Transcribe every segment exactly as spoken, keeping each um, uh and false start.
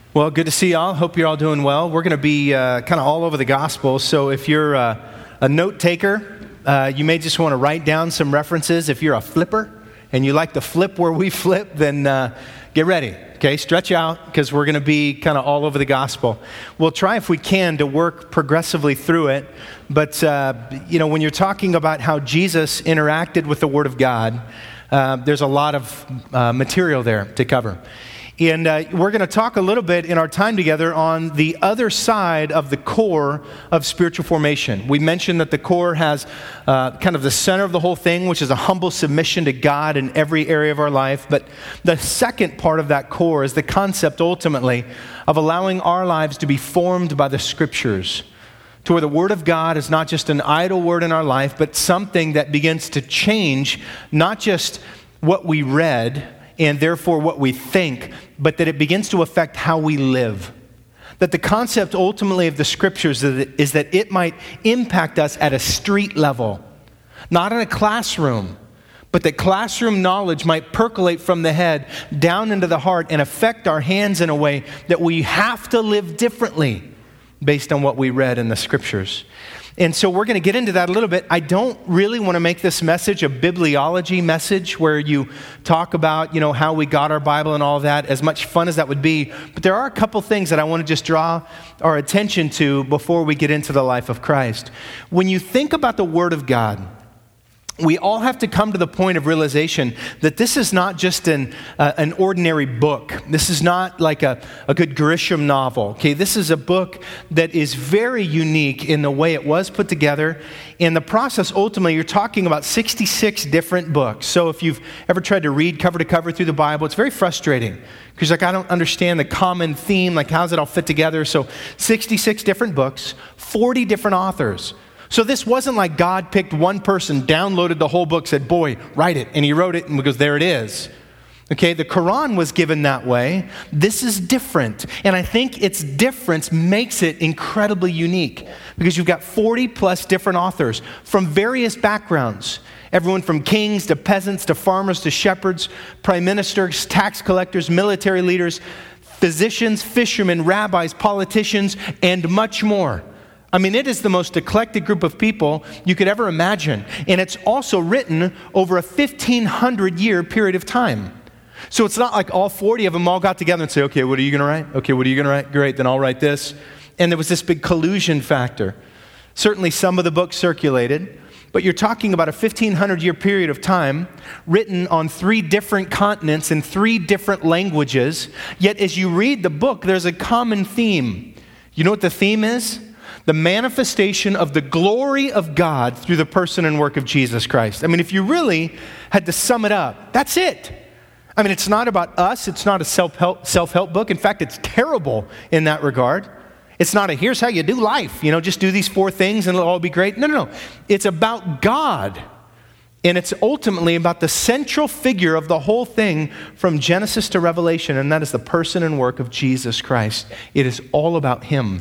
Well, good to see y'all. Hope you're all doing well. We're going to be uh, kind of all over the gospel. So if you're uh, a note taker, uh, you may just want to write down some references. If you're a flipper and you like to flip where we flip, then uh, get ready. Okay, stretch out because we're going to be kind of all over the gospel. We'll try if we can to work progressively through it. But, uh, you know, when you're talking about how Jesus interacted with the Word of God, uh, there's a lot of uh, material there to cover. And uh, we're going to talk a little bit in our time together on the other side of the core of spiritual formation. We mentioned that the core has uh, kind of the center of the whole thing, which is a humble submission to God in every area of our life. But the second part of that core is the concept, ultimately, of allowing our lives to be formed by the Scriptures, to where the Word of God is not just an idle word in our life, but something that begins to change not just what we read, and therefore what we think, but that it begins to affect how we live. That the concept ultimately of the Scriptures is that it might impact us at a street level, not in a classroom, but that classroom knowledge might percolate from the head down into the heart and affect our hands in a way that we have to live differently based on what we read in the Scriptures. And so we're going to get into that a little bit. I don't really want to make this message a bibliology message where you talk about, you know, how we got our Bible and all that, as much fun as that would be. But there are a couple things that I want to just draw our attention to before we get into the life of Christ. When you think about the Word of God, we all have to come to the point of realization that this is not just an uh, an ordinary book. This is not like a, a good Grisham novel. Okay, this is a book that is very unique in the way it was put together. In the process, ultimately, you're talking about sixty-six different books. So if you've ever tried to read cover to cover through the Bible, it's very frustrating because like I don't understand the common theme. Like how's it all fit together? So sixty-six different books, forty different authors. So this wasn't like God picked one person, downloaded the whole book, said, boy, write it. And he wrote it and because there it is. Okay, the Quran was given that way. This is different. And I think its difference makes it incredibly unique because you've got forty plus different authors from various backgrounds. Everyone from kings to peasants to farmers to shepherds, prime ministers, tax collectors, military leaders, physicians, fishermen, rabbis, politicians, and much more. I mean, it is the most eclectic group of people you could ever imagine. And it's also written over a fifteen hundred year period of time. So it's not like all forty of them all got together and say, okay, what are you going to write? Okay, what are you going to write? Great, then I'll write this. And there was this big collusion factor. Certainly some of the books circulated, but you're talking about a fifteen hundred year period of time written on three different continents in three different languages. Yet as you read the book, there's a common theme. You know what the theme is? The manifestation of the glory of God through the person and work of Jesus Christ. I mean, if you really had to sum it up, that's it. I mean, it's not about us. It's not a self-help, self-help book. In fact, it's terrible in that regard. It's not a here's how you do life. You know, just do these four things and it'll all be great. No, no, no. It's about God. And it's ultimately about the central figure of the whole thing from Genesis to Revelation, and that is the person and work of Jesus Christ. It is all about Him.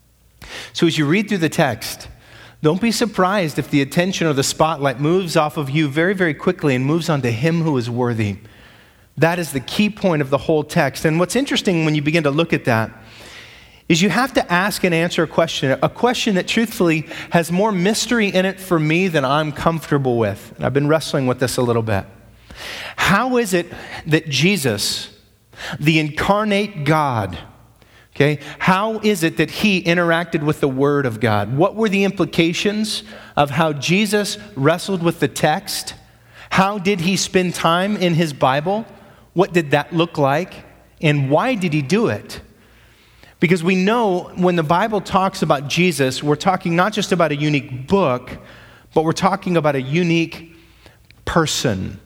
So as you read through the text, don't be surprised if the attention or the spotlight moves off of you very, very quickly and moves on to Him who is worthy. That is the key point of the whole text. And what's interesting when you begin to look at that is you have to ask and answer a question, a question that truthfully has more mystery in it for me than I'm comfortable with. And I've been wrestling with this a little bit. How is it that Jesus, the incarnate God, Okay, how is it that He interacted with the Word of God? What were the implications of how Jesus wrestled with the text? How did He spend time in His Bible? What did that look like? And why did He do it? Because we know when the Bible talks about Jesus, we're talking not just about a unique book, but we're talking about a unique person.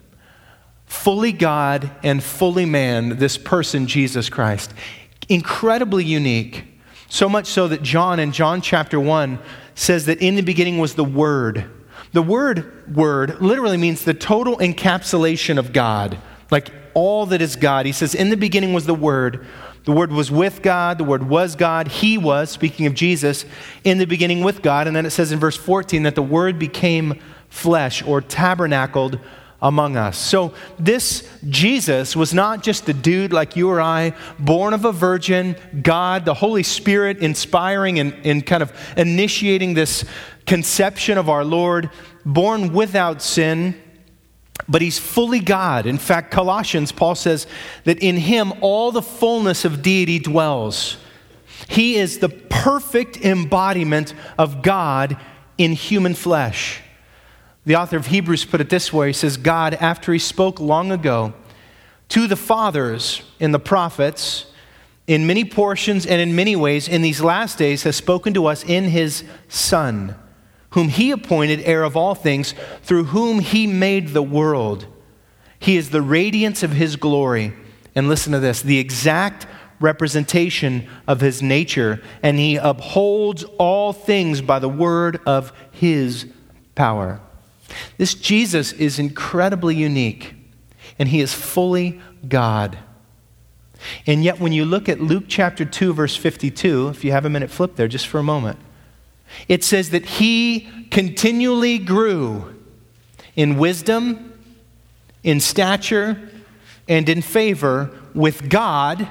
Fully God and fully man, this person, Jesus Christ. Incredibly unique. So much so that John in John chapter one says that in the beginning was the Word. The word, word literally means the total encapsulation of God. Like all that is God. He says, in the beginning was the Word. The Word was with God. The Word was God. He was, speaking of Jesus, in the beginning with God. And then it says in verse fourteen that the Word became flesh or tabernacled among us. So this Jesus was not just a dude like you or I, born of a virgin, God, the Holy Spirit inspiring and, and kind of initiating this conception of our Lord, born without sin, but he's fully God. In fact, Colossians, Paul says that in him all the fullness of deity dwells. He is the perfect embodiment of God in human flesh. The author of Hebrews put it this way. He says, God, after he spoke long ago to the fathers in the prophets, in many portions and in many ways, in these last days has spoken to us in his Son, whom he appointed heir of all things, through whom he made the world. He is the radiance of his glory. And listen to this, the exact representation of his nature, and he upholds all things by the word of his power. This Jesus is incredibly unique, and he is fully God. And yet when you look at Luke chapter two, verse fifty-two, if you have a minute, flip there just for a moment. It says that he continually grew in wisdom, in stature, and in favor with God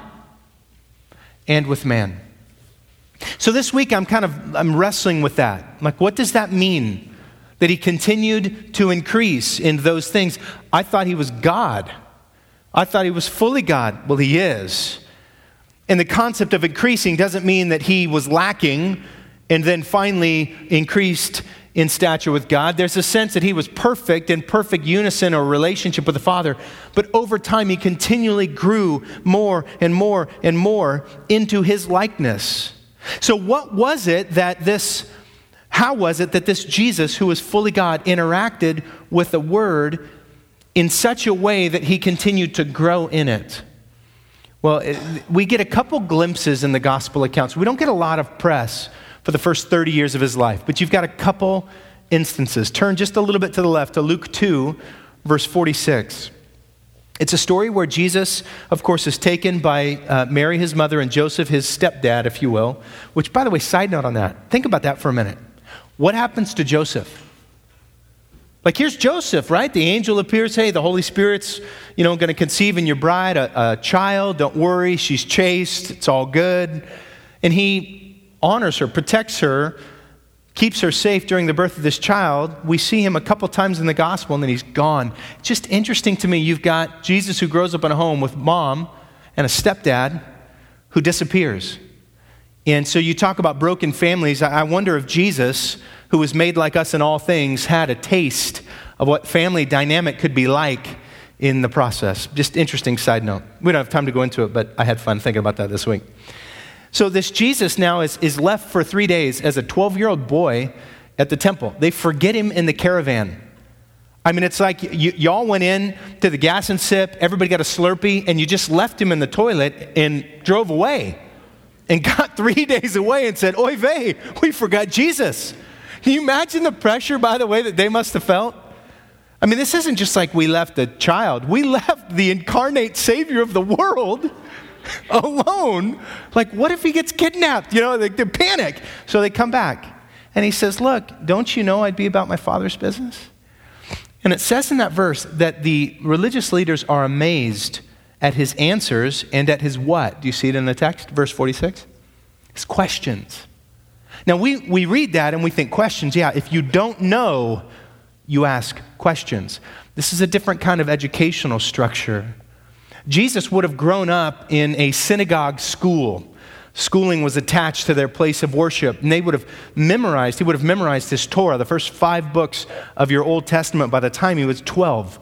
and with man. So this week I'm kind of, I'm wrestling with that. Like, what does that mean? That he continued to increase in those things. I thought he was God. I thought he was fully God. Well, he is. And the concept of increasing doesn't mean that he was lacking and then finally increased in stature with God. There's a sense that he was perfect, in perfect unison or relationship with the Father. But over time, he continually grew more and more and more into his likeness. So what was it that this, how was it that this Jesus, who was fully God, interacted with the Word in such a way that he continued to grow in it? Well, it, we get a couple glimpses in the gospel accounts. We don't get a lot of press for the first thirty years of his life, but you've got a couple instances. Turn just a little bit to the left to Luke two, verse forty-six. It's a story where Jesus, of course, is taken by uh, Mary, his mother, and Joseph, his stepdad, if you will, which, by the way, side note on that. Think about that for a minute. What happens to Joseph? Like, here's Joseph, right? The angel appears, hey, the Holy Spirit's, you know, going to conceive in your bride a, a child. Don't worry, she's chaste. It's all good. And he honors her, protects her, keeps her safe during the birth of this child. We see him a couple times in the gospel, and then he's gone. It's just interesting to me. You've got Jesus who grows up in a home with mom and a stepdad who disappears. And so you talk about broken families. I wonder if Jesus, who was made like us in all things, had a taste of what family dynamic could be like in the process. Just interesting side note. We don't have time to go into it, but I had fun thinking about that this week. So this Jesus now is, is left for three days as a twelve-year-old boy at the temple. They forget him in the caravan. I mean, it's like y- y'all went in to the gas and sip, everybody got a Slurpee, and you just left him in the toilet and drove away and got three days away and said, oy vey, we forgot Jesus. Can you imagine the pressure, by the way, that they must have felt? I mean, this isn't just like we left a child. We left the incarnate Savior of the world alone. Like, what if he gets kidnapped? You know, they, they panic. So they come back. And he says, look, don't you know I'd be about my Father's business? And it says in that verse that the religious leaders are amazed at his answers and at his what? Do you see it in the text? Verse forty-six? His questions. Now, we, we read that and we think questions. Yeah, if you don't know, you ask questions. This is a different kind of educational structure. Jesus would have grown up in a synagogue school. Schooling was attached to their place of worship, and they would have memorized, he would have memorized his Torah, the first five books of your Old Testament by the time he was twelve.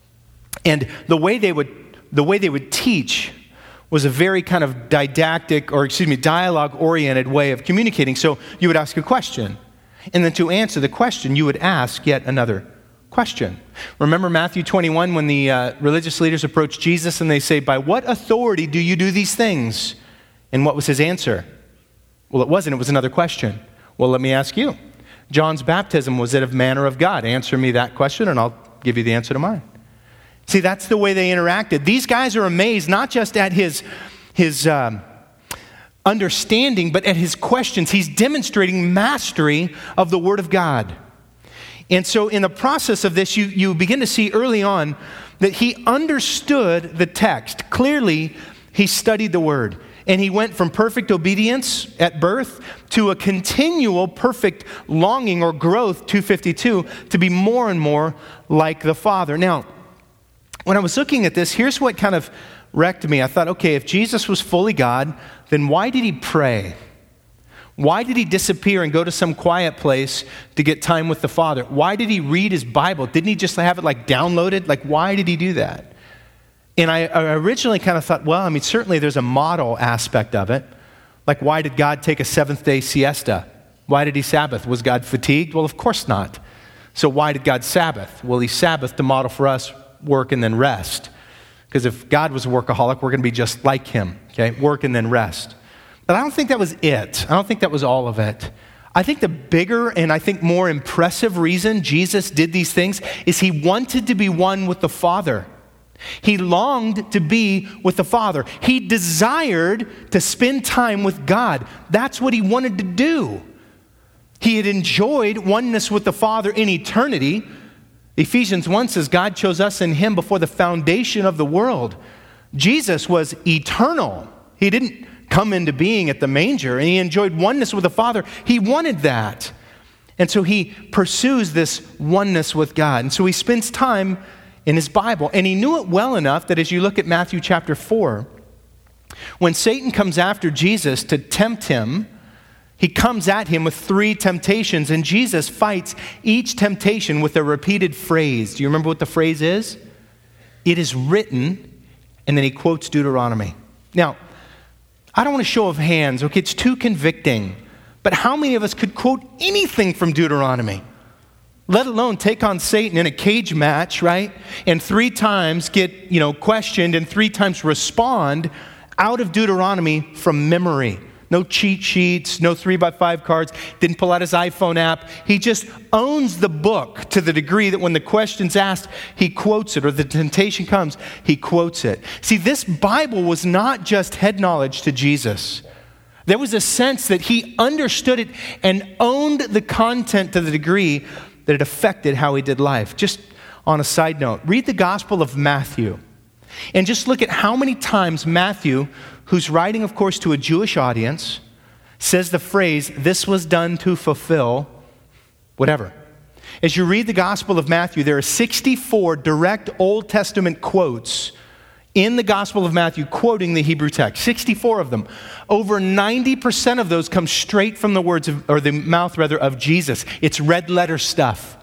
And the way they would, the way they would teach was a very kind of didactic, or excuse me, dialogue-oriented way of communicating. So you would ask a question, and then to answer the question, you would ask yet another question. Remember Matthew twenty-one when the uh, religious leaders approach Jesus and they say, by what authority do you do these things? And what was his answer? Well, it wasn't. It was another question. Well, let me ask you. John's baptism, was it of man or of God? Answer me that question and I'll give you the answer to mine. See, that's the way they interacted. These guys are amazed not just at his, his um, understanding, but at his questions. He's demonstrating mastery of the Word of God. And so in the process of this, you, you begin to see early on that he understood the text. Clearly, he studied the word. And he went from perfect obedience at birth to a continual perfect longing or growth, two fifty-two, to be more and more like the Father. Now, when I was looking at this, here's what kind of wrecked me. I thought, okay, if Jesus was fully God, then why did he pray? Why did he disappear and go to some quiet place to get time with the Father? Why did he read his Bible? Didn't he just have it like downloaded? Like, why did he do that? And I, I originally kind of thought, well, I mean, certainly there's a model aspect of it. Like, why did God take a seventh day siesta? Why did he Sabbath? Was God fatigued? Well, of course not. So why did God Sabbath? Well, he Sabbath to model for us work and then rest. Because if God was a workaholic, we're going to be just like him, okay? Work and then rest. But I don't think that was it. I don't think that was all of it. I think the bigger and I think more impressive reason Jesus did these things is he wanted to be one with the Father. He longed to be with the Father. He desired to spend time with God. That's what he wanted to do. He had enjoyed oneness with the Father in eternity. Ephesians one says God chose us in him before the foundation of the world. Jesus was eternal. He didn't come into being at the manger, and he enjoyed oneness with the Father. He wanted that. And so he pursues this oneness with God. And so he spends time in his Bible. And he knew it well enough that as you look at Matthew chapter four, when Satan comes after Jesus to tempt him, he comes at him with three temptations, and Jesus fights each temptation with a repeated phrase. Do you remember what the phrase is? It is written, and then he quotes Deuteronomy. Now, I don't want a show of hands, okay? It's too convicting. But how many of us could quote anything from Deuteronomy? Let alone take on Satan in a cage match, right? And three times get, you know, questioned and three times respond out of Deuteronomy from memory. No cheat sheets, no three by five cards, didn't pull out his iPhone app. He just owns the book to the degree that when the question's asked, he quotes it, or the temptation comes, he quotes it. See, this Bible was not just head knowledge to Jesus. There was a sense that he understood it and owned the content to the degree that it affected how he did life. Just on a side note, read the Gospel of Matthew and just look at how many times Matthew, who's writing, of course, to a Jewish audience, says the phrase, this was done to fulfill whatever. As you read the Gospel of Matthew, there are sixty-four direct Old Testament quotes in the Gospel of Matthew quoting the Hebrew text, sixty-four of them. Over ninety percent of those come straight from the words of, or the mouth rather, of Jesus. It's red letter stuff.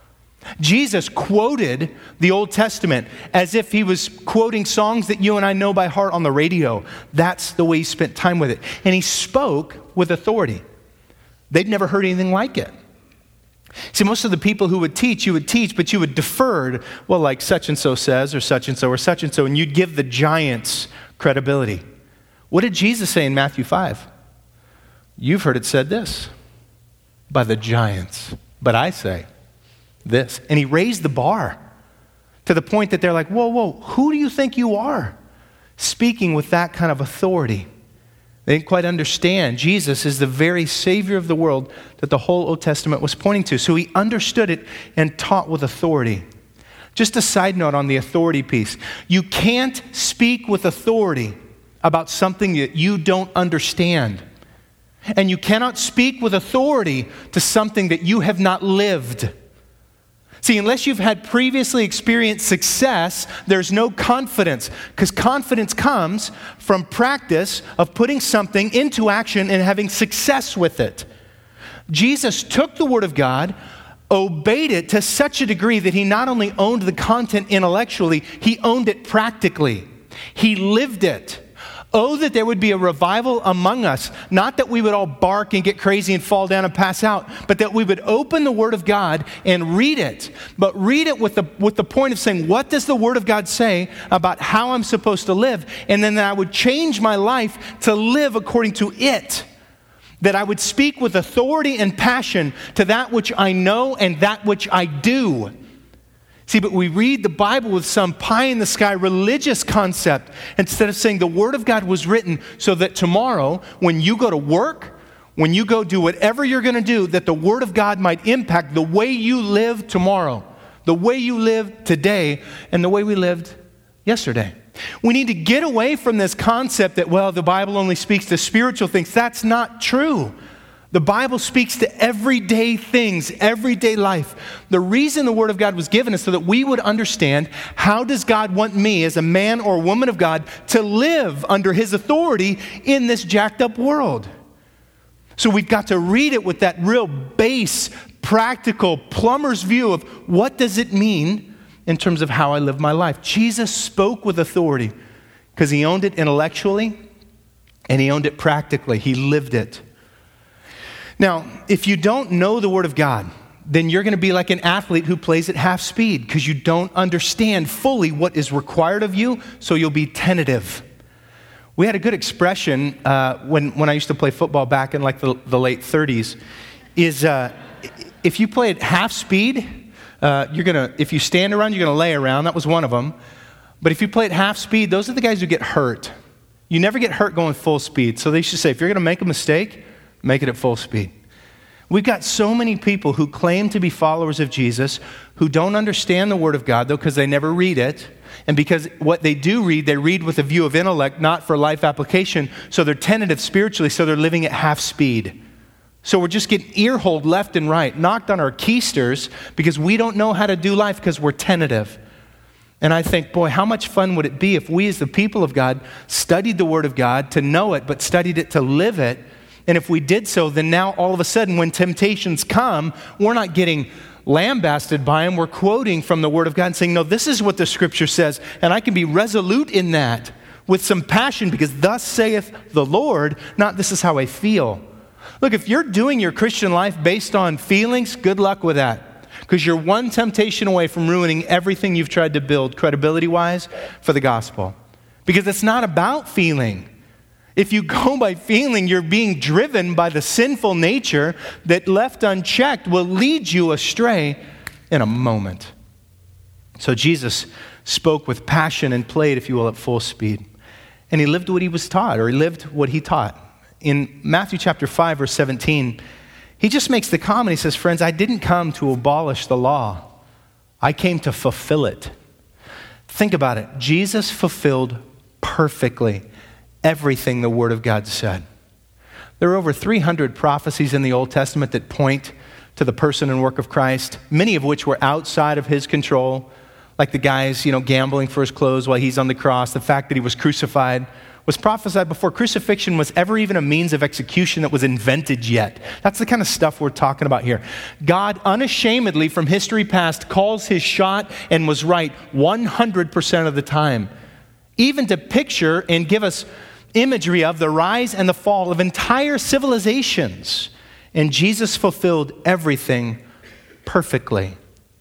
Jesus quoted the Old Testament as if he was quoting songs that you and I know by heart on the radio. That's the way he spent time with it. And he spoke with authority. They'd never heard anything like it. See, most of the people who would teach, you would teach, but you would defer, well, like such and so says, or such and so, or such and so, and you'd give the giants credibility. What did Jesus say in Matthew five? You've heard it said this, by the giants, but I say this. And he raised the bar to the point that they're like, whoa, whoa, who do you think you are? Speaking with that kind of authority. They didn't quite understand. Jesus is the very Savior of the world that the whole Old Testament was pointing to. So he understood it and taught with authority. Just a side note on the authority piece. You can't speak with authority about something that you don't understand. And you cannot speak with authority to something that you have not lived. See, unless you've had previously experienced success, there's no confidence, because confidence comes from practice of putting something into action and having success with it. Jesus took the Word of God, obeyed it to such a degree that he not only owned the content intellectually, he owned it practically. He lived it. Oh, that there would be a revival among us. Not that we would all bark and get crazy and fall down and pass out, but that we would open the Word of God and read it. But read it with the, with the point of saying, what does the Word of God say about how I'm supposed to live? And then that I would change my life to live according to it. That I would speak with authority and passion to that which I know and that which I do. See, but we read the Bible with some pie-in-the-sky religious concept instead of saying the Word of God was written so that tomorrow, when you go to work, when you go do whatever you're going to do, that the Word of God might impact the way you live tomorrow, the way you live today, and the way we lived yesterday. We need to get away from this concept that, well, the Bible only speaks to spiritual things. That's not true. The Bible speaks to everyday things, everyday life. The reason the Word of God was given is so that we would understand, how does God want me as a man or woman of God to live under His authority in this jacked up world? So we've got to read it with that real base, practical, plumber's view of what does it mean in terms of how I live my life. Jesus spoke with authority because He owned it intellectually and He owned it practically. He lived it. Now, if you don't know the Word of God, then you're going to be like an athlete who plays at half speed because you don't understand fully what is required of you, so you'll be tentative. We had a good expression uh, when, when I used to play football back in like the, the late thirties, is uh, if you play at half speed, uh, you're gonna, if you stand around, you're gonna lay around. That was one of them. But if you play at half speed, those are the guys who get hurt. You never get hurt going full speed. So they should say, if you're gonna make a mistake, make it at full speed. We've got so many people who claim to be followers of Jesus who don't understand the Word of God, though, because they never read it. And because what they do read, they read with a view of intellect, not for life application. So they're tentative spiritually, so they're living at half speed. So we're just getting ear-holed left and right, knocked on our keisters because we don't know how to do life because we're tentative. And I think, boy, how much fun would it be if we as the people of God studied the Word of God to know it, but studied it to live it. And if we did so, then now all of a sudden when temptations come, we're not getting lambasted by them. We're quoting from the Word of God and saying, no, this is what the Scripture says. And I can be resolute in that with some passion because thus saith the Lord, not this is how I feel. Look, if you're doing your Christian life based on feelings, good luck with that. Because you're one temptation away from ruining everything you've tried to build credibility-wise for the gospel. Because it's not about feeling. If you go by feeling, you're being driven by the sinful nature that left unchecked will lead you astray in a moment. So Jesus spoke with passion and played, if you will, at full speed. And He lived what He was taught, or He lived what He taught. In Matthew chapter five, verse seventeen, He just makes the comment. He says, friends, I didn't come to abolish the law. I came to fulfill it. Think about it. Jesus fulfilled perfectly everything the Word of God said. There are over three hundred prophecies in the Old Testament that point to the person and work of Christ, many of which were outside of His control, like the guys, you know, gambling for his clothes while He's on the cross, the fact that He was crucified was prophesied before crucifixion was ever even a means of execution that was invented yet. That's the kind of stuff we're talking about here. God unashamedly from history past calls His shot and was right one hundred percent of the time, even to picture and give us imagery of the rise and the fall of entire civilizations. And Jesus fulfilled everything perfectly.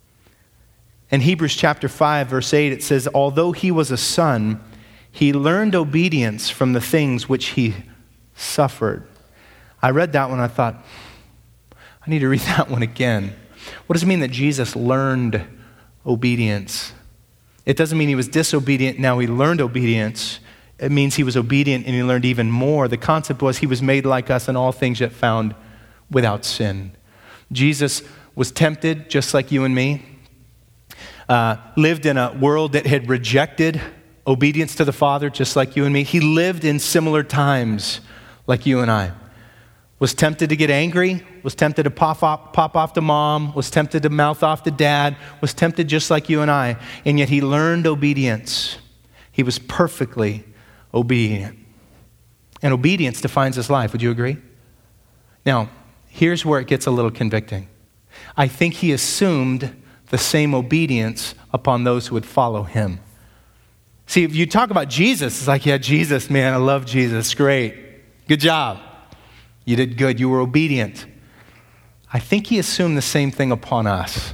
In Hebrews chapter five, verse eight, it says, although He was a son, He learned obedience from the things which He suffered. I read that one, I thought, I need to read that one again. What does it mean that Jesus learned obedience? It doesn't mean He was disobedient, now He learned obedience. It means He was obedient and He learned even more. The concept was He was made like us in all things yet found without sin. Jesus was tempted just like you and me, uh, lived in a world that had rejected obedience to the Father just like you and me. He lived in similar times like you and I. Was tempted to get angry, was tempted to pop off, pop off to mom, was tempted to mouth off to dad, was tempted just like you and I, and yet He learned obedience. He was perfectly obedient. And obedience defines His life. Would you agree? Now, here's where it gets a little convicting. I think He assumed the same obedience upon those who would follow Him. See, if you talk about Jesus, it's like, yeah, Jesus, man, I love Jesus. Great. Good job. You did good. You were obedient. I think He assumed the same thing upon us.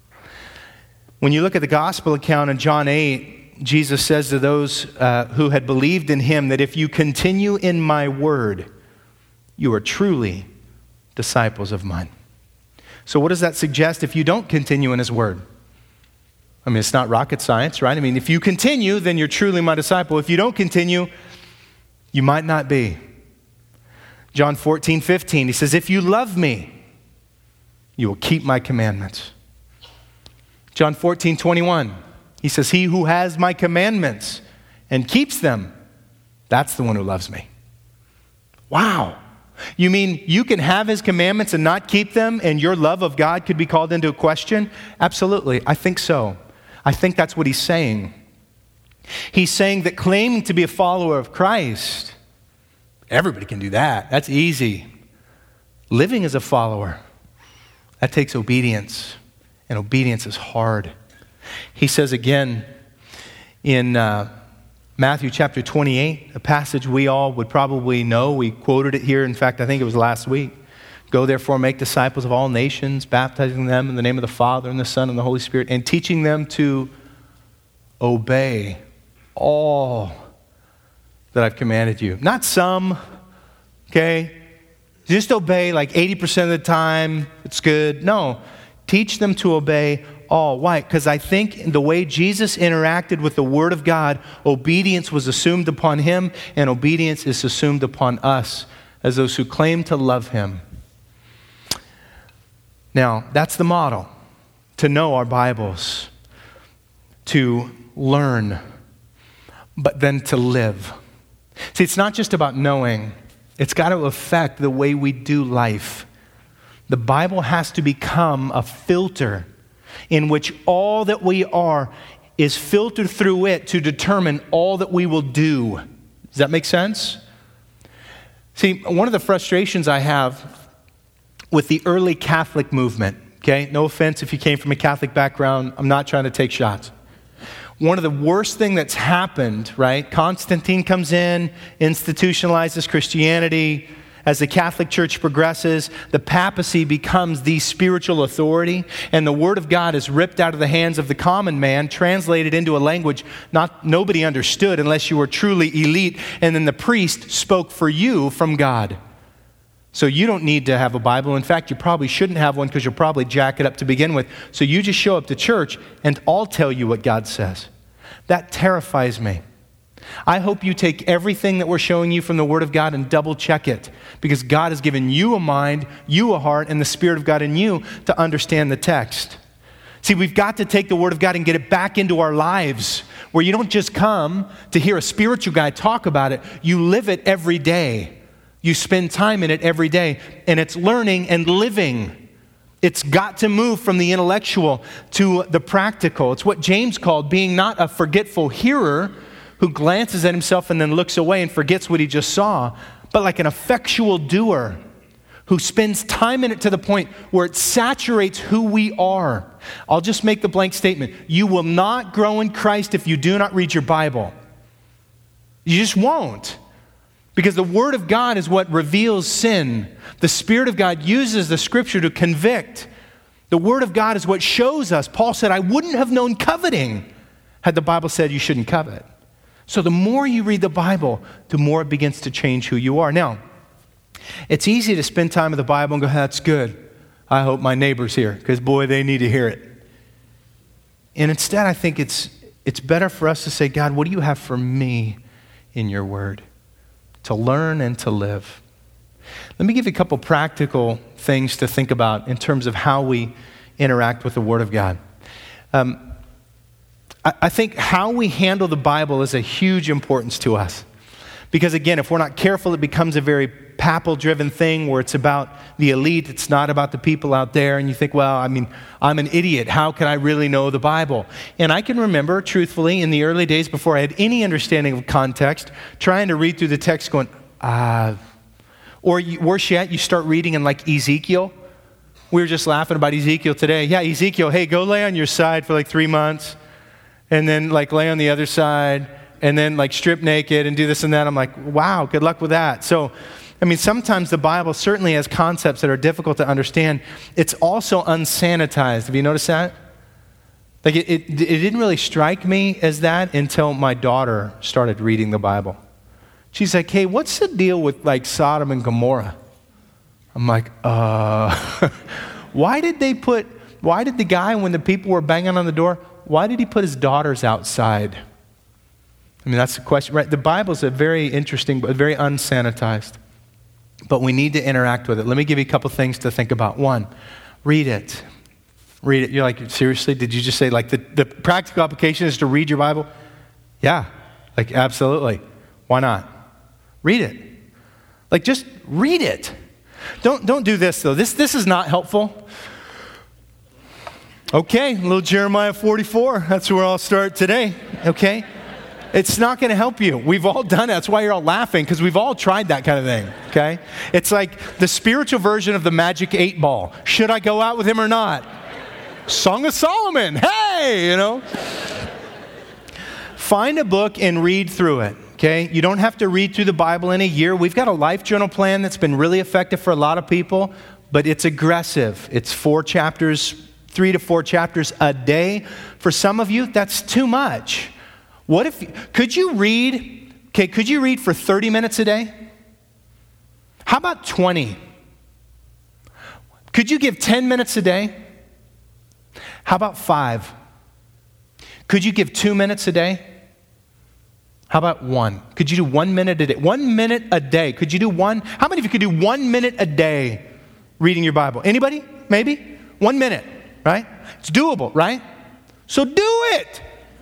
When you look at the gospel account in John eight, Jesus says to those uh, who had believed in Him that if you continue in my word, you are truly disciples of mine. So what does that suggest if you don't continue in His word? I mean, it's not rocket science, right? I mean, if you continue, then you're truly my disciple. If you don't continue, you might not be. John fourteen fifteen, he says, if you love me, you will keep my commandments. John fourteen twenty-one, he says, he who has my commandments and keeps them, that's the one who loves me. Wow. You mean you can have his commandments and not keep them, and your love of God could be called into question? Absolutely. I think so. I think that's what he's saying. He's saying that claiming to be a follower of Christ, everybody can do that. That's easy. Living as a follower, that takes obedience, and obedience is hard. He says again in uh, Matthew chapter twenty-eight, a passage we all would probably know. We quoted it here. In fact, I think it was last week. Go therefore, make disciples of all nations, baptizing them in the name of the Father and the Son and the Holy Spirit, and teaching them to obey all that I've commanded you. Not some, okay? Just obey like eighty percent of the time. It's good. No, teach them to obey all. Why? Because I think in the way Jesus interacted with the Word of God, obedience was assumed upon him, and obedience is assumed upon us as those who claim to love him. Now, that's the model, to know our Bibles, to learn, but then to live. See, it's not just about knowing. It's got to affect the way we do life. The Bible has to become a filter in which all that we are is filtered through it to determine all that we will do. Does that make sense? See, one of the frustrations I have with the early Catholic movement, okay, no offense if you came from a Catholic background, I'm not trying to take shots. One of the worst thing that's happened, right? Constantine comes in, institutionalizes Christianity. As the Catholic Church progresses, the papacy becomes the spiritual authority, and the Word of God is ripped out of the hands of the common man, translated into a language not nobody understood unless you were truly elite, and then the priest spoke for you from God. So you don't need to have a Bible. In fact, you probably shouldn't have one because you'll probably jack it up to begin with. So you just show up to church, and I'll tell you what God says. That terrifies me. I hope you take everything that we're showing you from the Word of God and double check it, because God has given you a mind, you a heart, and the Spirit of God in you to understand the text. See, we've got to take the Word of God and get it back into our lives, where you don't just come to hear a spiritual guy talk about it, you live it every day. You spend time in it every day, and it's learning and living. It's got to move from the intellectual to the practical. It's what James called being not a forgetful hearer who glances at himself and then looks away and forgets what he just saw, but like an effectual doer who spends time in it to the point where it saturates who we are. I'll just make the blank statement. You will not grow in Christ if you do not read your Bible. You just won't. Because the Word of God is what reveals sin. The Spirit of God uses the Scripture to convict. The Word of God is what shows us. Paul said, I wouldn't have known coveting had the Bible said you shouldn't covet. So the more you read the Bible, the more it begins to change who you are. Now, it's easy to spend time in the Bible and go, that's good. I hope my neighbor's here, because boy, they need to hear it. And instead, I think it's it's better for us to say, God, what do you have for me in your Word? To learn and to live. Let me give you a couple practical things to think about in terms of how we interact with the Word of God. Um, I think how we handle the Bible is a huge importance to us. Because again, if we're not careful, it becomes a very papal-driven thing where it's about the elite. It's not about the people out there. And you think, well, I mean, I'm an idiot. How can I really know the Bible? And I can remember, truthfully, in the early days before I had any understanding of context, trying to read through the text going, ah. Or you, worse yet, you start reading in like Ezekiel. We were just laughing about Ezekiel today. Yeah, Ezekiel, hey, go lay on your side for like three months. And then like lay on the other side, and then like strip naked and do this and that. I'm like, wow, good luck with that. So, I mean, sometimes the Bible certainly has concepts that are difficult to understand. It's also unsanitized. Have you noticed that? Like it, it, it didn't really strike me as that until my daughter started reading the Bible. She's like, hey, what's the deal with like Sodom and Gomorrah? I'm like, uh, why did they put, why did the guy, when the people were banging on the door, why did he put his daughters outside? I mean, that's the question, right? The Bible's a very interesting, but very unsanitized. but we need to interact with it. Let me give you a couple things to think about. One, read it. Read it. You're like, seriously? Did you just say like the, the practical application is to read your Bible? Yeah, like absolutely. Why not? Read it. Like just read it. Don't don't do this though. This this is not helpful. Okay, little Jeremiah forty-four. That's where I'll start today. Okay? It's not going to help you. We've all done it. That's why you're all laughing, because we've all tried that kind of thing. Okay? It's like the spiritual version of the magic eight ball. Should I go out with him or not? Song of Solomon. Hey, you know. Find a book and read through it. Okay? You don't have to read through the Bible in a year. We've got a life journal plan that's been really effective for a lot of people, but it's aggressive. It's four chapters, three to four chapters a day. For some of you, that's too much. What if, could you read, okay, could you read for thirty minutes a day? How about twenty? Could you give ten minutes a day? How about five? Could you give two minutes a day? How about one? Could you do one minute a day? One minute a day. Could you do one? How many of you could do one minute a day reading your Bible? Anybody? Maybe? One minute, right? It's doable, right? So do it.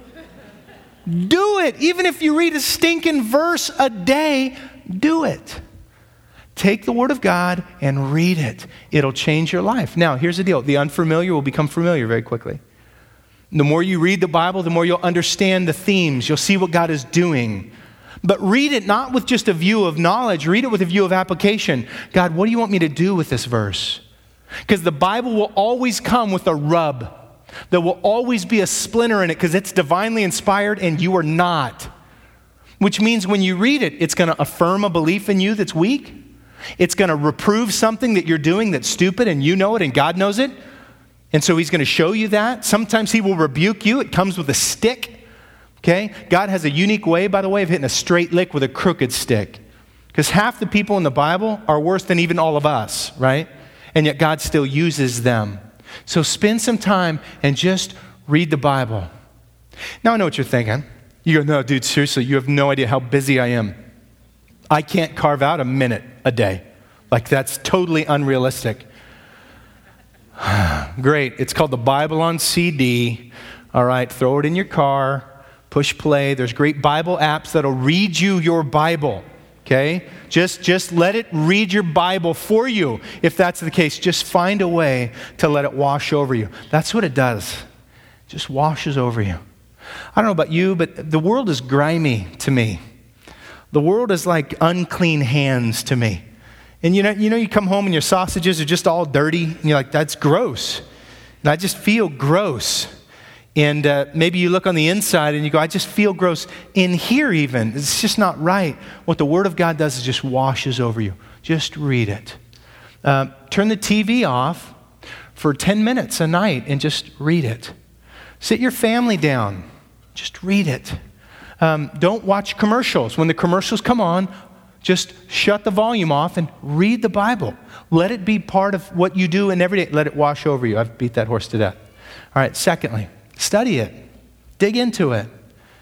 Do it. Even if you read a stinking verse a day, do it. Take the Word of God and read it. It'll change your life. Now, here's the deal. The unfamiliar will become familiar very quickly. The more you read the Bible, the more you'll understand the themes. You'll see what God is doing. But read it not with just a view of knowledge. Read it with a view of application. God, what do you want me to do with this verse? Because the Bible will always come with a rub. There will always be a splinter in it because it's divinely inspired and you are not. Which means when you read it, it's going to affirm a belief in you that's weak. It's going to reprove something that you're doing that's stupid and you know it and God knows it. And so he's going to show you that. Sometimes he will rebuke you. It comes with a stick. Okay? God has a unique way, by the way, of hitting a straight lick with a crooked stick. Because half the people in the Bible are worse than even all of us, right? And yet God still uses them. So spend some time and just read the Bible. Now I know what you're thinking. You go, no, dude, seriously, you have no idea how busy I am. I can't carve out a minute a day. Like that's totally unrealistic. Great. It's called the Bible on C D. All right, throw it in your car, push play. There's great Bible apps that'll read you your Bible. Okay? Just, just let it read your Bible for you. If that's the case, just find a way to let it wash over you. That's what it does. It just washes over you. I don't know about you, but the world is grimy to me. The world is like unclean hands to me. And you know, you know, you come home and your sausages are just all dirty, and you're like, that's gross. And I just feel gross. And uh, maybe you look on the inside and you go, I just feel gross in here even. It's just not right. What the Word of God does is just washes over you. Just read it. Uh, turn the T V off for ten minutes a night and just read it. Sit your family down. Just read it. Um, don't watch commercials. When the commercials come on, just shut the volume off and read the Bible. Let it be part of what you do and every day. Let it wash over you. I've beat that horse to death. All right, secondly, study it. Dig into it.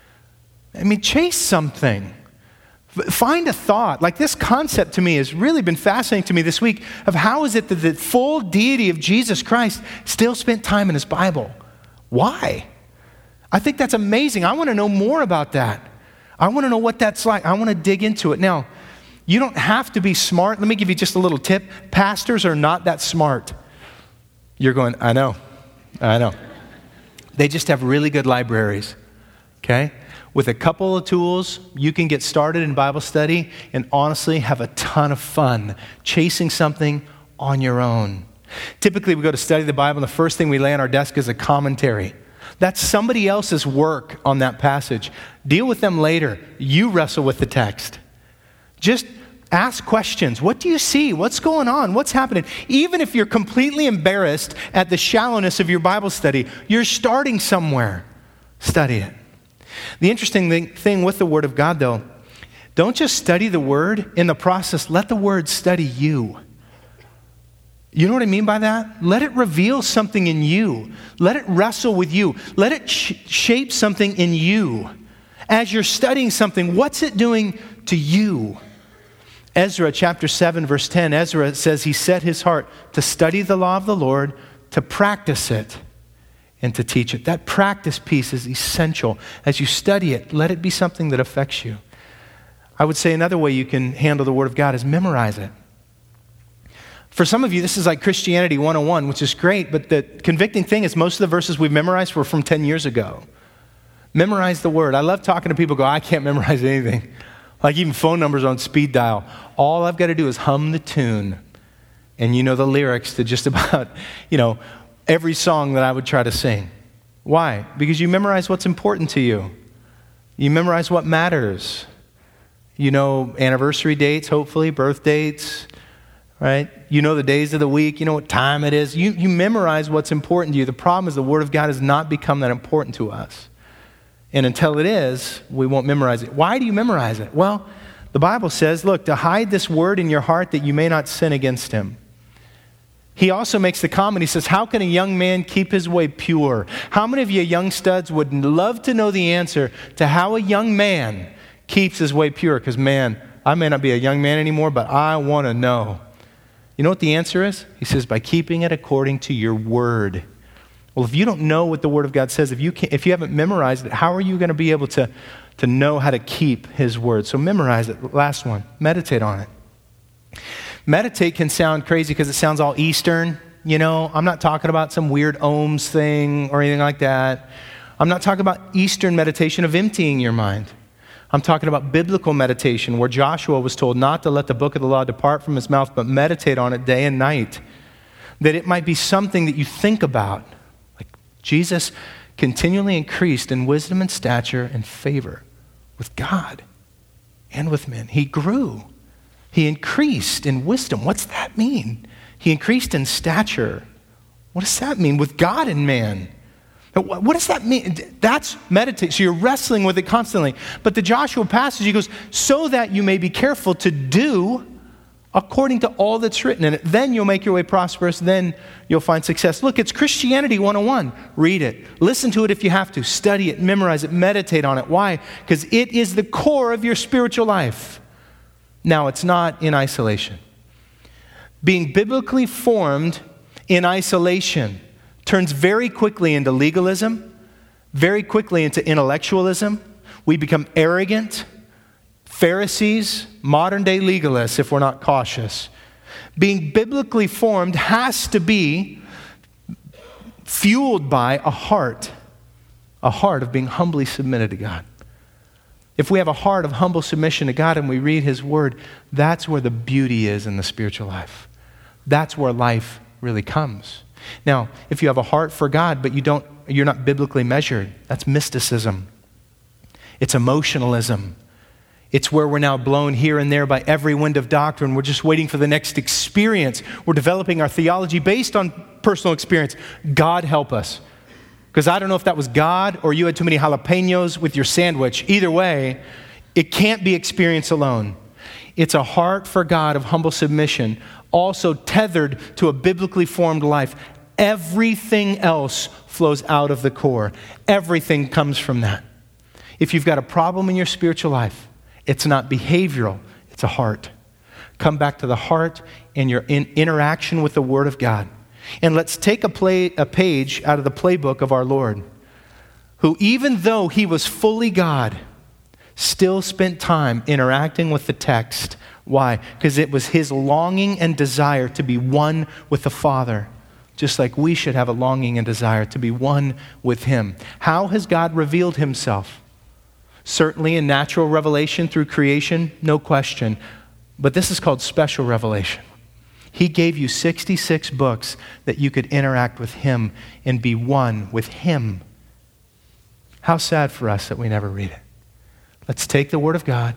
I mean, chase something. Find a thought. Like this concept to me has really been fascinating to me this week of how is it that the full deity of Jesus Christ still spent time in his Bible? Why? I think that's amazing. I want to know more about that. I want to know what that's like. I want to dig into it. Now, you don't have to be smart. Let me give you just a little tip. Pastors are not that smart. You're going, I know, I know. They just have really good libraries, okay? With a couple of tools, you can get started in Bible study and honestly have a ton of fun chasing something on your own. Typically, we go to study the Bible, and the first thing we lay on our desk is a commentary. That's somebody else's work on that passage. Deal with them later. You wrestle with the text. Just ask questions. What do you see? What's going on? What's happening? Even if you're completely embarrassed at the shallowness of your Bible study, you're starting somewhere. Study it. The interesting thing with the Word of God, though, don't just study the Word. In the process, let the Word study you. You know what I mean by that? Let it reveal something in you. Let it wrestle with you. Let it sh- shape something in you. As you're studying something, what's it doing to you? Ezra chapter seven, verse ten, Ezra says he set his heart to study the law of the Lord, to practice it, and to teach it. That practice piece is essential. As you study it, let it be something that affects you. I would say another way you can handle the Word of God is memorize it. For some of you, this is like Christianity one oh one, which is great, but the convicting thing is most of the verses we've memorized were from ten years ago. Memorize the Word. I love talking to people who go, I can't memorize anything. Like even phone numbers on speed dial. All I've got to do is hum the tune, and you know the lyrics to just about, you know, every song that I would try to sing. Why? Because you memorize what's important to you. You memorize what matters. You know anniversary dates, hopefully, birth dates, right? You know the days of the week. You know what time it is. You, you memorize what's important to you. The problem is the Word of God has not become that important to us. And until it is, we won't memorize it. Why do you memorize it? Well, the Bible says, look, to hide this word in your heart that you may not sin against him. He also makes the comment, he says, how can a young man keep his way pure? How many of you young studs would love to know the answer to how a young man keeps his way pure? Because man, I may not be a young man anymore, but I want to know. You know what the answer is? He says, by keeping it according to your word. Well, if you don't know what the Word of God says, if you can't, if you haven't memorized it, how are you going to be able to, to know how to keep His Word? So memorize it. Last one, meditate on it. Meditate can sound crazy because it sounds all Eastern. You know, I'm not talking about some weird ohms thing or anything like that. I'm not talking about Eastern meditation of emptying your mind. I'm talking about biblical meditation where Joshua was told not to let the book of the law depart from his mouth, but meditate on it day and night. That it might be something that you think about. Jesus continually increased in wisdom and stature and favor with God and with men. He grew. He increased in wisdom. What's that mean? He increased in stature. What does that mean? With God and man. What does that mean? That's meditate. So you're wrestling with it constantly. But the Joshua passage, he goes, so that you may be careful to do according to all that's written in it. Then you'll make your way prosperous. Then you'll find success. Look, it's Christianity one oh one. Read it. Listen to it if you have to. Study it, memorize it, meditate on it. Why? Because it is the core of your spiritual life. Now, it's not in isolation. Being biblically formed in isolation turns very quickly into legalism, very quickly into intellectualism. We become arrogant, Pharisees, modern day legalists if we're not cautious. Being biblically formed has to be fueled by a heart, a heart of being humbly submitted to God. If we have a heart of humble submission to God and we read His Word, that's where the beauty is in the spiritual life. That's where life really comes. Now, if you have a heart for God, but you don't, you're not biblically measured, that's mysticism. It's emotionalism. It's where we're now blown here and there by every wind of doctrine. We're just waiting for the next experience. We're developing our theology based on personal experience. God help us. Because I don't know if that was God or you had too many jalapenos with your sandwich. Either way, it can't be experience alone. It's a heart for God of humble submission, also tethered to a biblically formed life. Everything else flows out of the core. Everything comes from that. If you've got a problem in your spiritual life, it's not behavioral, it's a heart. Come back to the heart and your in interaction with the Word of God. And let's take a, play, a page out of the playbook of our Lord, who even though He was fully God, still spent time interacting with the text. Why? Because it was His longing and desire to be one with the Father, just like we should have a longing and desire to be one with Him. How has God revealed Himself? Certainly in natural revelation through creation, no question. But this is called special revelation. He gave you sixty-six books that you could interact with Him and be one with Him. How sad for us that we never read it. Let's take the Word of God,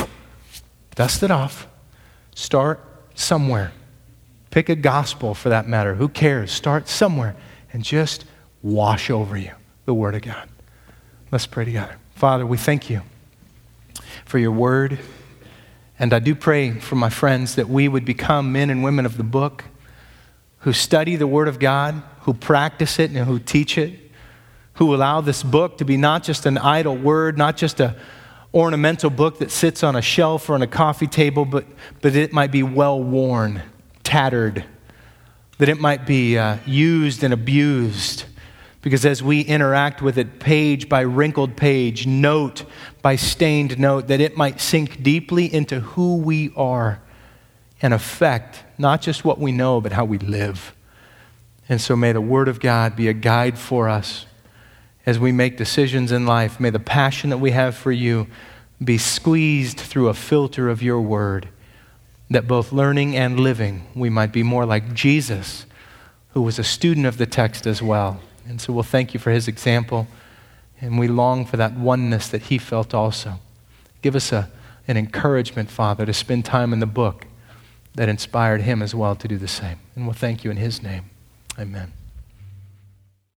dust it off, start somewhere. Pick a gospel for that matter. Who cares? Start somewhere and just wash over you the Word of God. Let's pray together. Father, we thank You for Your Word. And I do pray for my friends that we would become men and women of the book who study the Word of God, who practice it and who teach it, who allow this book to be not just an idle word, not just a ornamental book that sits on a shelf or on a coffee table, but, but it might be well worn, tattered, that it might be uh, used and abused. Because as we interact with it page by wrinkled page, note by stained note, that it might sink deeply into who we are and affect not just what we know, but how we live. And so may the Word of God be a guide for us as we make decisions in life. May the passion that we have for you be squeezed through a filter of your Word, that both learning and living, we might be more like Jesus, who was a student of the text as well. And so we'll thank you for his example, and we long for that oneness that he felt also. Give us a, an encouragement, Father, to spend time in the book that inspired him as well to do the same. And we'll thank you in his name. Amen.